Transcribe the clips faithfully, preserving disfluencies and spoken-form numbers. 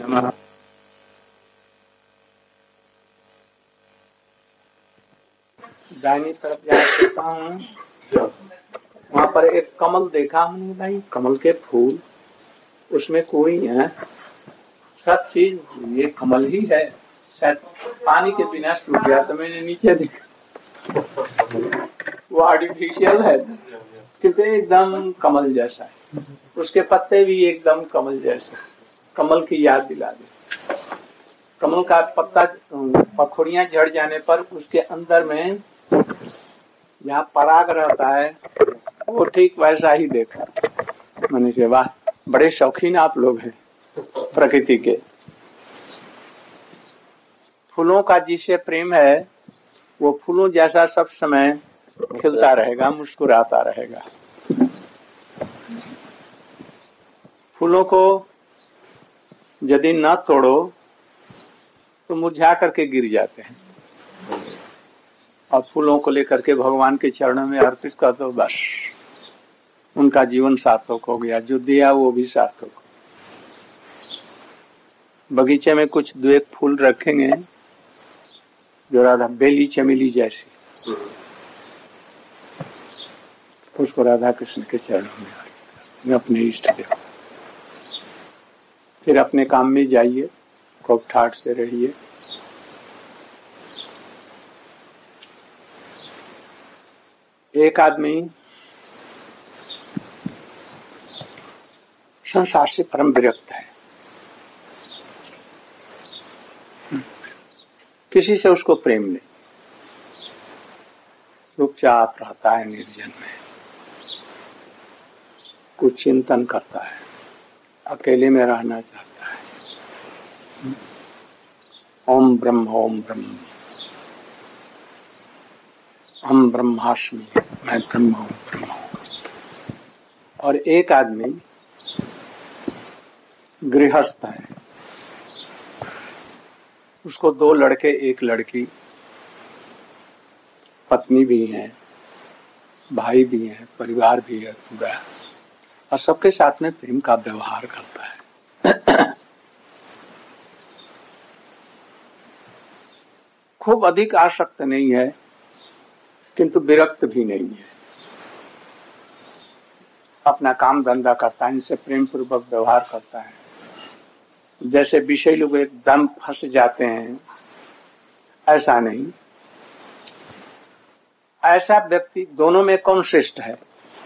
नमः। दाहिनी तरफ जा सकता हूँ, वहाँ पर एक कमल देखा हमने भाई, कमल के फूल, उसमें कोई है, सब चीज ये कमल ही है। शायद पानी के बिना सूख गया तो मैंने नीचे देखा, वो आर्टिफिशियल है किंतु एकदम कमल जैसा है। उसके पत्ते भी एकदम कमल जैसे, कमल की याद दिला दे। कमल का पत्ता पखुड़ियां झड़ जाने पर उसके अंदर में जहाँ पराग रहता है वो ठीक वैसा ही देखा मनुष्य। वाह, बड़े शौकीन आप लोग हैं प्रकृति के। फूलों का जिससे प्रेम है वो फूलों जैसा सब समय खिलता रहेगा, मुस्कुराता रहेगा। फूलों को यदि न तोड़ो तो मुरझा करके गिर जाते हैं, और फूलों को लेकर के भगवान के चरणों में अर्पित कर दो, बस उनका जीवन सार्थक हो गया। जो दिया वो भी सार्थक हो। बगीचे में कुछ दो एक फूल रखेंगे जो राधा बेली चमेली जैसी, तो उसको राधा कृष्ण के चरणों में अर्पित कर, अपने इष्ट देव। फिर अपने काम में जाइए, खूब ठाठ से रहिए। एक आदमी संसार से परम विरक्त है, किसी से उसको प्रेम नहीं, चुपचाप रहता है निर्जन में, कुछ चिंतन करता है, अकेले में रहना चाहता है। ओम ब्रह्म ओम ब्रह्म, हम ब्रह्मास्मि, मैं ब्रह्म हूँ ब्रह्म हूँ। और एक आदमी गृहस्थ है, उसको दो लड़के एक लड़की, पत्नी भी है, भाई भी है, परिवार भी है पूरा, और सबके साथ में प्रेम का व्यवहार करता है। खूब अधिक आसक्त नहीं है किंतु विरक्त भी नहीं है, अपना काम धंधा करता है, इनसे प्रेम पूर्वक व्यवहार करता है। जैसे विषय लोग एकदम फंस जाते हैं, ऐसा नहीं। ऐसा व्यक्ति, दोनों में कौन श्रेष्ठ है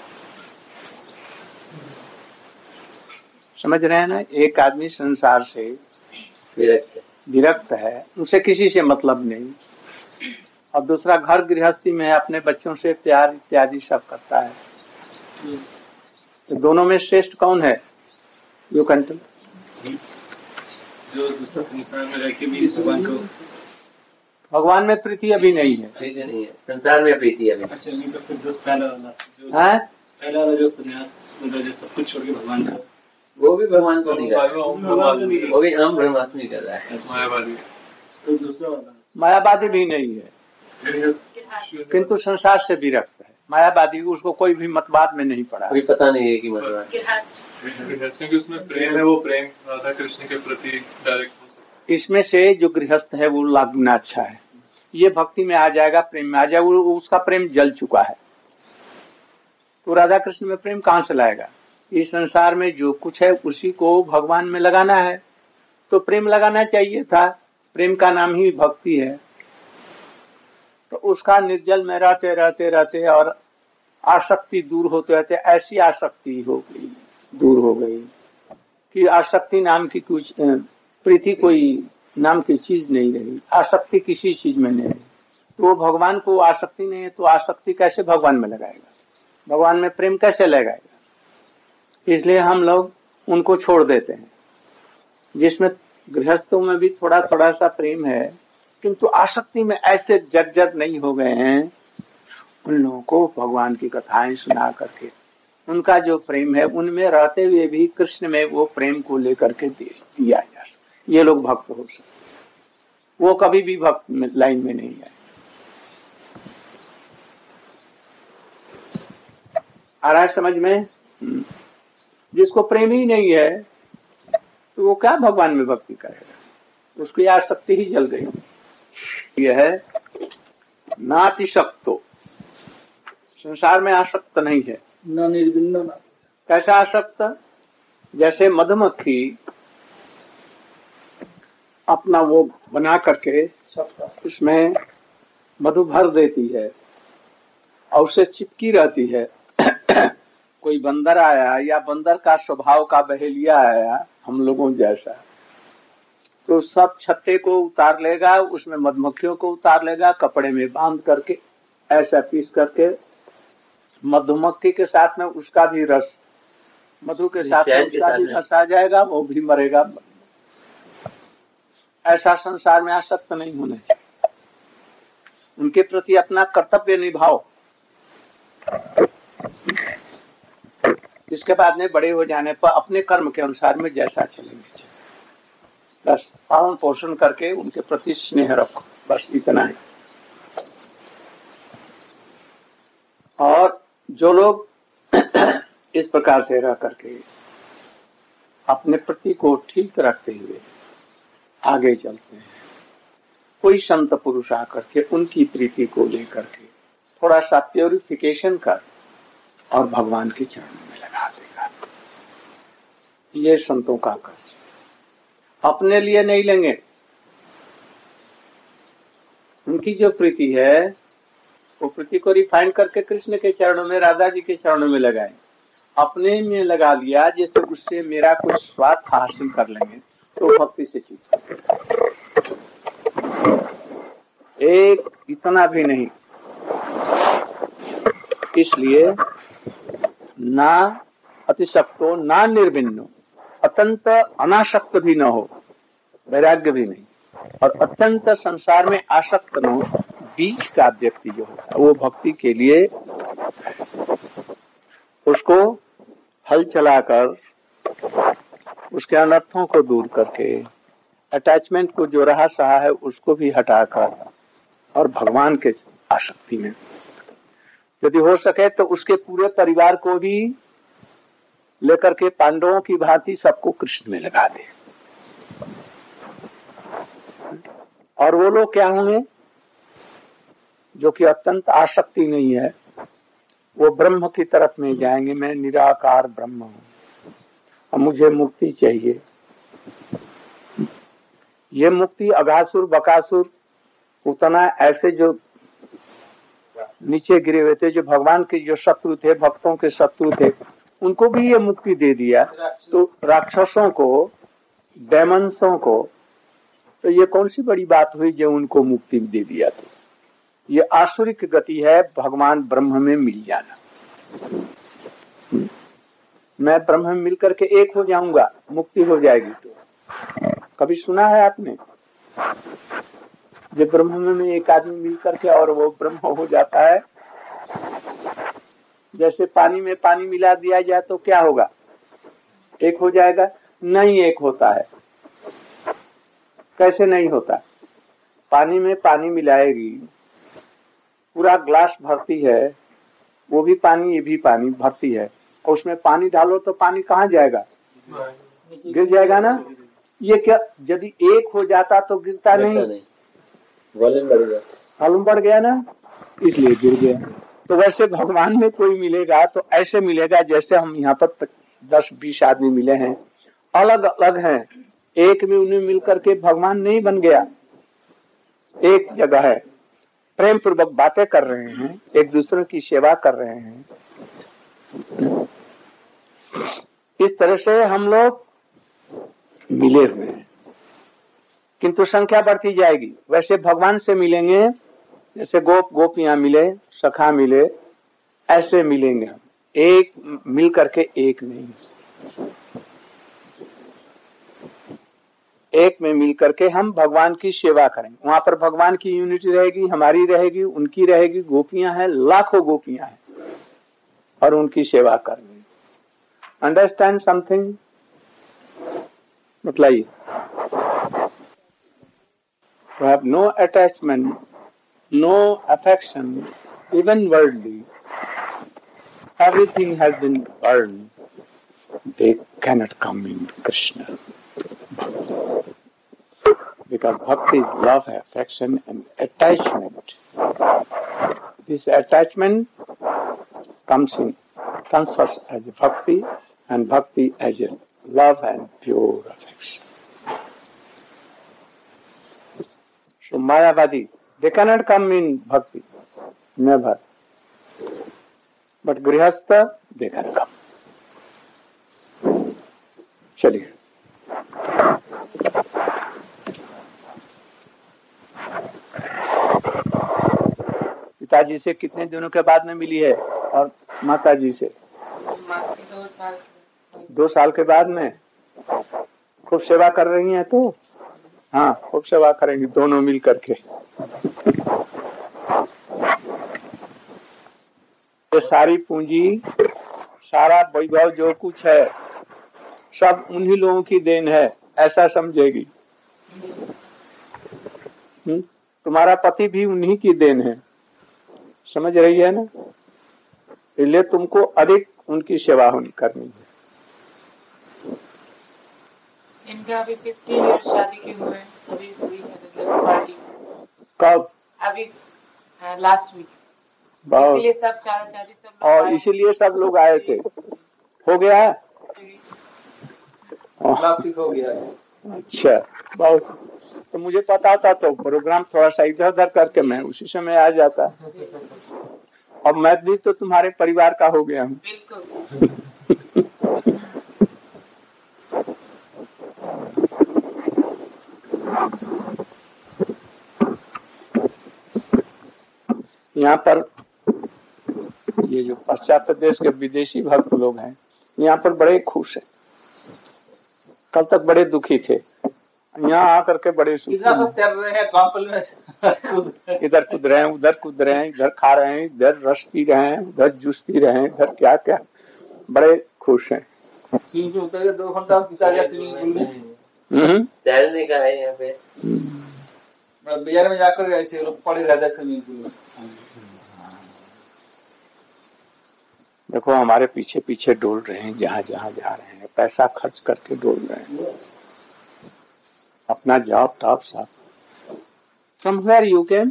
समझ रहे हैं ना? एक आदमी संसार से विरक्त विरक्त है, उनसे किसी से मतलब नहीं, और दूसरा घर गृहस्थी में है, अपने बच्चों से प्यार इत्यादि सब करता है। तो दोनों में श्रेष्ठ कौन है? You can tell. जो दूसरा संसार में रह के भी भगवान को, भगवान में प्रीति अभी नहीं है, नहीं है, संसार में प्रीति अभी। अच्छा नहीं तो फिर दस पहला वाला जो है, पहला वाला जो सन्यास मतलब जो सब कुछ छोड़ के भगवान को, वो भी भगवान को नहीं कर रहा, वो भी हम ब्रह्मास्मि कर रहा है। मायावादी। तो दूसरा वाला मायावादी भी नहीं है किंतु संसार से विरक्त है। मायावादी उसको कोई भी मतवाद में नहीं पड़ा, कोई पता नहीं है कि मतलब क्योंकि उसमें प्रेम है, वो प्रेम राधा कृष्ण के प्रति डायरेक्ट हो सकता है। इसमें से जो गृहस्थ है वो लाख गुना अच्छा है, ये भक्ति में आ जाएगा, प्रेम में आ जाएगा, वो उसका प्रेम जल चुका है, तो राधा कृष्ण में प्रेम कहाँ से लाएगा? इस संसार में जो कुछ है उसी को भगवान में लगाना है, तो प्रेम लगाना चाहिए था। प्रेम का नाम ही भक्ति है। तो उसका निर्जल में रहते रहते रहते और आसक्ति दूर होते रहते, ऐसी आसक्ति हो गई, दूर हो गई कि आसक्ति नाम की कुछ, प्रीति कोई नाम की चीज नहीं रही, आसक्ति किसी चीज में नहीं रही। तो वो भगवान को आसक्ति नहीं है, तो आसक्ति कैसे भगवान में लगाएगा? भगवान में प्रेम कैसे लगाएगा? इसलिए हम लोग उनको छोड़ देते हैं। जिसमें गृहस्थों में भी थोड़ा थोड़ा सा प्रेम है किंतु आसक्ति में ऐसे जर्जर नहीं हो गए हैं, उन लोगों को भगवान की कथाएं सुना करके उनका जो प्रेम है उनमें रहते हुए भी कृष्ण में वो प्रेम को लेकर के दिया जा सकता, ये लोग भक्त हो सकते। वो कभी भी भक्त लाइन में नहीं आए। आ रहा है समझ में? जिसको प्रेम ही नहीं है तो वो क्या भगवान में भक्ति करेगा, उसकी आसक्ति ही जल गई। यह है नातिशक्तो, संसार में आसक्त नहीं है। न निर्विण्ण न। कैसा आसक्त? जैसे मधुमक्खी अपना वो बना करके उसमें मधु भर देती है और उससे चिपकी रहती है। कोई बंदर आया या बंदर का स्वभाव का बहेलिया आया हम लोगों जैसा, तो सब छत्ते को उतार लेगा, उसमें मधुमक्खियों को उतार लेगा, कपड़े में बांध करके ऐसा पीस करके मधुमक्खी के साथ में उसका भी रस, मधु के साथ में उसका भी रस आ जाएगा, वो भी मरेगा। ऐसा संसार में आसक्त नहीं होने चाहिए। उनके प्रति अपना कर्तव्य निभाओ। इसके बाद में बड़े हो जाने पर अपने कर्म के अनुसार में जैसा चलेंगे, बस पालन पोषण करके उनके प्रति स्नेह रखो, बस इतना ही। और जो लोग इस प्रकार से रह करके अपने प्रति को ठीक रखते हुए आगे चलते हैं, कोई संत पुरुष आकर के उनकी प्रीति को लेकर के थोड़ा सा प्योरिफिकेशन कर और भगवान के चरणों में लगा देगा, ये संतों का कर्ज। अपने लिए नहीं लेंगे, उनकी जो प्रीति है वो प्रीति को रिफाइन करके कृष्ण के चरणों में, राधा जी के चरणों में लगाए। अपने में लगा लिया जैसे उससे मेरा कुछ स्वार्थ हासिल कर लेंगे तो भक्ति से चीज एक इतना भी नहीं। इसलिए ना अतिशक्तो ना निर्विण्णो, अत्यंत अनासक्त भी न हो, वैराग्य भी नहीं, और अत्यंत संसार में आसक्त न हो। बीच का व्यक्ति जो होता है वो भक्ति के लिए उसको हल चलाकर उसके अनर्थों को दूर करके, अटैचमेंट को जो रहा सहा है उसको भी हटाकर और भगवान के आसक्ति में, यदि हो सके तो उसके पूरे परिवार को भी लेकर के पांडवों की भांति सबको कृष्ण में लगा दे। और वो लोग क्या होंगे जो कि अत्यंत आसक्ति नहीं है, वो ब्रह्म की तरफ में जाएंगे। मैं निराकार ब्रह्म हूं और मुझे मुक्ति चाहिए। ये मुक्ति अघासुर बकासुर उतना ऐसे जो नीचे गिरे हुए थे, जो भगवान के जो शत्रु थे, भक्तों के शत्रु थे, उनको भी ये मुक्ति दे दिया। तो राक्षसों को, डेमंसों को, तो ये कौन सी बड़ी बात हुई जो उनको मुक्ति दे दिया। तो ये आसुरिक गति है भगवान ब्रह्म में मिल जाना। मैं ब्रह्म में मिल करके एक हो जाऊंगा, मुक्ति हो जाएगी। तो कभी सुना है आपने जब ब्रह्म में एक आदमी मिल करके और वो ब्रह्म हो जाता है? जैसे पानी में पानी मिला दिया जाए तो क्या होगा? एक हो जाएगा? नहीं, एक होता है। कैसे नहीं होता? पानी में पानी मिलाएगी, पूरा ग्लास भरती है, वो भी पानी ये भी पानी भरती है, और उसमें पानी डालो तो पानी कहाँ जाएगा? गिर जाएगा ना। ये क्या, यदि एक हो जाता तो गिरता नहीं, वॉल्यूम बढ़ गया ना, इसलिए गिर गया। तो वैसे भगवान में कोई मिलेगा तो ऐसे मिलेगा जैसे हम यहाँ पर दस बीस आदमी मिले हैं, अलग अलग हैं, एक में उन्हें मिलकर के भगवान नहीं बन गया। एक जगह है, प्रेम पूर्वक बातें कर रहे हैं, एक दूसरे की सेवा कर रहे हैं। इस तरह से हम लोग मिले हुए हैं, किंतु संख्या बढ़ती जाएगी। वैसे भगवान से मिलेंगे जैसे गोप गोपियां मिले, सखा मिले, ऐसे मिलेंगे हम, एक मिल करके एक नहीं। एक में मिल करके हम भगवान की सेवा करेंगे। वहां पर भगवान की यूनिटी रहेगी, हमारी रहेगी, उनकी रहेगी। गोपियां हैं, लाखों गोपियां हैं, और उनकी सेवा करेंगे। Understand something? बताइए। To have no attachment, no affection, even worldly, everything has been earned. They cannot come in Krishna. because bhakti is love, affection and attachment. This attachment comes in, comes first as bhakti, and bhakti as a love and pure affection. So Mayavadi, they cannot come in bhakti, never. But Grihastha, they can come. चलिए पिताजी से कितने दिनों के बाद में मिली है और माता जी से दो साल दो साल के बाद में खूब सेवा कर रही हैं तो हाँ खूब सेवा करेंगी दोनों मिल करके। ये सारी पूंजी सारा वैभव जो कुछ है सब उन्हीं लोगों की देन है ऐसा समझेगी। हुँ? तुम्हारा पति भी उन्हीं की देन है, समझ रही है ना, इसलिए तुमको अधिक उनकी सेवा होनी करनी है। इनका अभी फिफ्टीन ईयर शादी के हुए, अभी हुई है पार्टी। कब? अभी लास्ट वीक। बहुत। इसीलिए सब चाचा चाची सब और इसीलिए सब लोग आए थे। हो गया है? लास्ट वीक हो गया। अच्छा, बहुत। तो मुझे पता था तो प्रोग्राम थोड़ा सा इधर उधर करके मैं उसी समय आ जाता। अब मैं भी तो तुम्हारे परिवार का हो गया हूँ। बिल्कुल। यहाँ पर ये जो पाश्चात्य देश के विदेशी भक्त लोग हैं यहाँ पर बड़े खुश हैं। कल तक बड़े दुखी थे, यहाँ आकर के बड़े सुखी इधर सब तैर रहे हैं ट्रम्पल में इधर कूद रहे हैं उधर कूद रहे हैं, इधर खा रहे हैं, इधर रस पी रहे हैं, उधर जूस पी रहे हैं, इधर क्या क्या बड़े खुश हैं। स्विमिंग पूल उतर के दो घंटा बिता गया स्विमिंग पूल में। तैरने का है यहाँ पे। बाजार में जाकर ऐसे लोग पड़े रहते हैं स्विमिंग पूल में। देखो हमारे पीछे पीछे डोल रहे हैं, जहाँ जहाँ जा रहे हैं पैसा खर्च करके डोल रहे हैं। अपना जॉब टॉप सब। From where you came?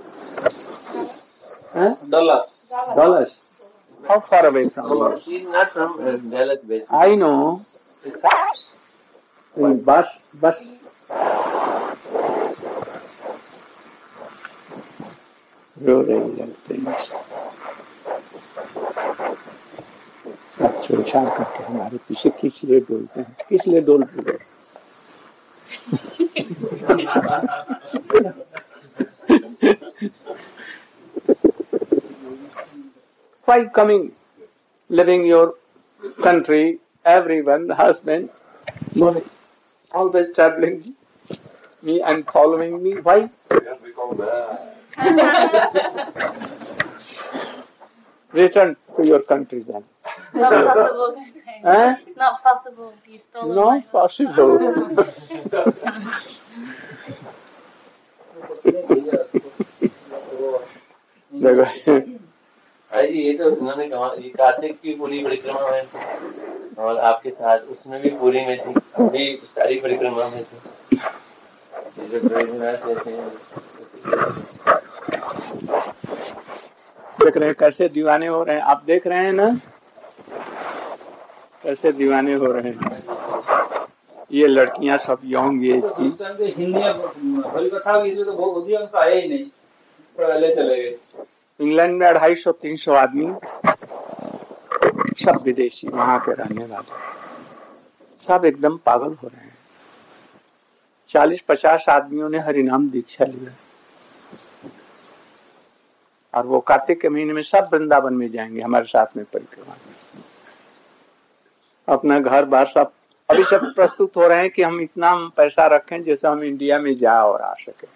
Huh? Dallas. Dallas. How far away from here? She is not from uh, Dallas basically. I know. In bus, bus. रो रही लगते हैं सब छेड़छाड़ करके हमारे पीछे किस लिए डोलते हैं, किस लिए डोल रहे हैं? Why coming, living your country, everyone, husband, always traveling me and following me? Why? Return to your country then. It's not possible. Eh? It's not possible. You stole Not my possible. देखो अजी ये तो उन्होंने कहा ये कार्तिक की पूरी परिक्रमा में थी और आपके साथ उसमें भी पूरी में थी, अभी सारी परिक्रमा में थी। ये जो ब्रजनाथ रहते हैं देख रहे हैं कैसे दीवाने हो रहे हैं, आप देख रहे हैं ना कैसे दीवाने हो रहे हैं। ये लड़कियां सब यंग एज की। हिंदी भली कथा इसमें तो बहुत अधिकांश आए ही नहीं, पहले चले गए। इंग्लैंड में अढ़ाई सौ तीन सौ आदमी सब विदेशी वहां के रहने वाले सब एकदम पागल हो रहे हैं। चालीस पचास आदमियों ने हरिनाम दीक्षा लिया और वो कार्तिक के महीने में सब वृंदावन में जाएंगे हमारे साथ में परिक्रमा में। अपना घर बार सब अभी सब प्रस्तुत हो रहे हैं कि हम इतना पैसा रखें जैसे हम इंडिया में जा और आ सके।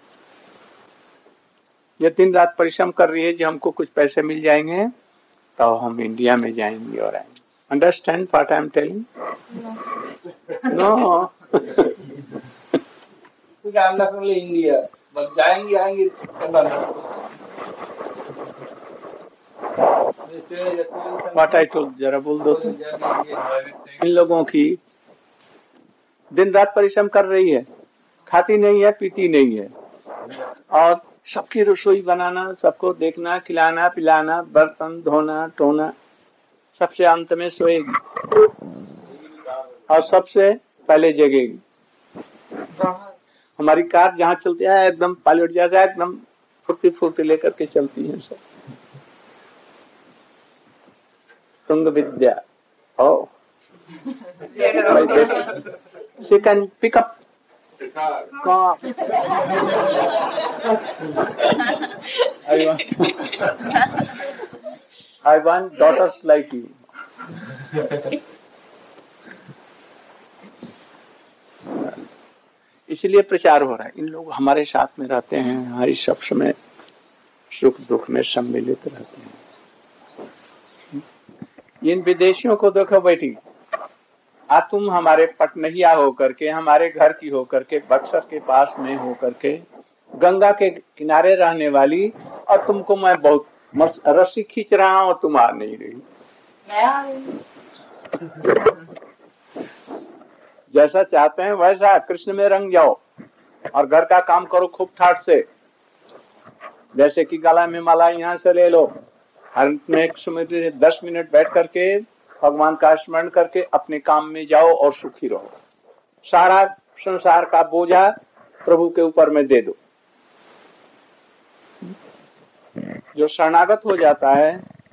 ये दिन रात परिश्रम कर रही है जो हमको कुछ पैसे मिल जाएंगे तो हम इंडिया में जाएंगे और आएंगे। Understand what I am telling? No India बस जाएंगे आएंगे व्हाट आई टोल्ड, जरा बोल दो। इन लोगों की दिन रात परिश्रम कर रही है खाती नहीं है, पीती नहीं है, और सबकी रसोई बनाना, सबको देखना, खिलाना पिलाना, बर्तन धोना टोना, सबसे अंत में सोएगी और सबसे पहले जगेगी। हमारी कार जहाँ चलती है एकदम पायलट जैसा एकदम फुर्ती फुर्ती लेकर के चलती है सब। तुंग विद्या ओ she can pick up car. I want, I want daughters like you. इसलिए प्रचार हो रहा है। इन लोग हमारे साथ में रहते हैं, हमारी सब समय सुख दुख में सम्मिलित रहते हैं। इन विदेशियों को देखो बेटी, आ तुम हमारे पटनहिया होकर के, हमारे घर की होकर के, बक्सर के पास में होकर के, गंगा के किनारे रहने वाली, और तुमको मैं बहुत रस्सी खींच रहा हूं और तुम आ नहीं रही। मैं आ रही। जैसा चाहते हैं वैसा कृष्ण में रंग जाओ और घर का काम करो खूब ठाट से। जैसे कि गला में माला यहाँ से ले लो, हर में एक समय दस मिनट बैठ करके भगवान का स्मरण करके अपने काम में जाओ और सुखी रहो। सारा संसार का बोझा प्रभु के ऊपर में दे दो। जो शरणागत हो जाता है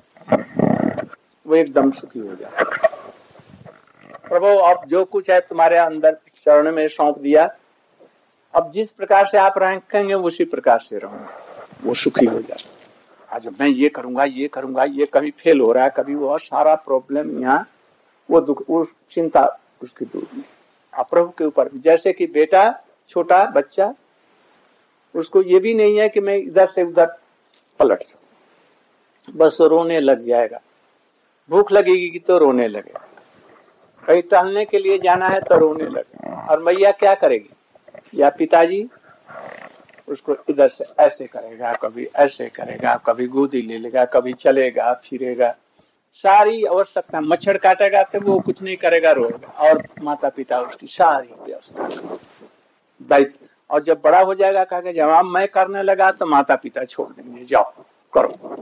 वो एकदम सुखी हो जाता है। प्रभु अब जो कुछ है तुम्हारे अंदर चरण में सौंप दिया, अब जिस प्रकार से आप रहेंगे उसी प्रकार से रहूंगा, वो सुखी हो जाता है। आज मैं ये करूंगा ये करूंगा, ये कभी फेल हो रहा है, कभी वो, सारा प्रॉब्लम यहाँ वो दुख, वो चिंता उसकी दूर नहीं। आप प्रभु के ऊपर, जैसे कि बेटा छोटा बच्चा, उसको ये भी नहीं है कि मैं इधर से उधर पलट सकूं, बस रोने लग जाएगा। भूख लगेगी तो रोने लगेगा, कहीं टहलने के लिए जाना है तो रोने लगेगा। और मैया क्या करेगी, या पिताजी उसको इधर से ऐसे करेगा, कभी ऐसे करेगा, कभी गोदी ले लेगा, कभी चलेगा फिरेगा, सारी आवश्यकता। मच्छर काटेगा तो वो कुछ नहीं करेगा, रोएगा। और माता पिता उसकी सारी व्यवस्था दायित्व। और जब बड़ा हो जाएगा कहा जब मैं करने लगा तो माता पिता छोड़ देंगे, जाओ करो।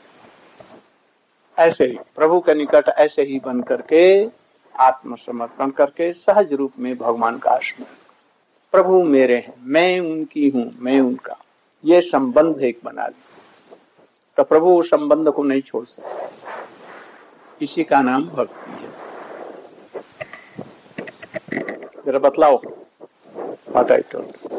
ऐसे ही प्रभु के निकट ऐसे ही बन करके आत्मसमर्पण करके सहज रूप में भगवान का स्मरण, प्रभु मेरे हैं, मैं उनकी हूं, मैं उनका, ये संबंध एक बना लिया तो प्रभु उस संबंध को नहीं छोड़ सकते। इसी का नाम भक्ति है। जरा बतलाओ व्हाट आई टोल्ड।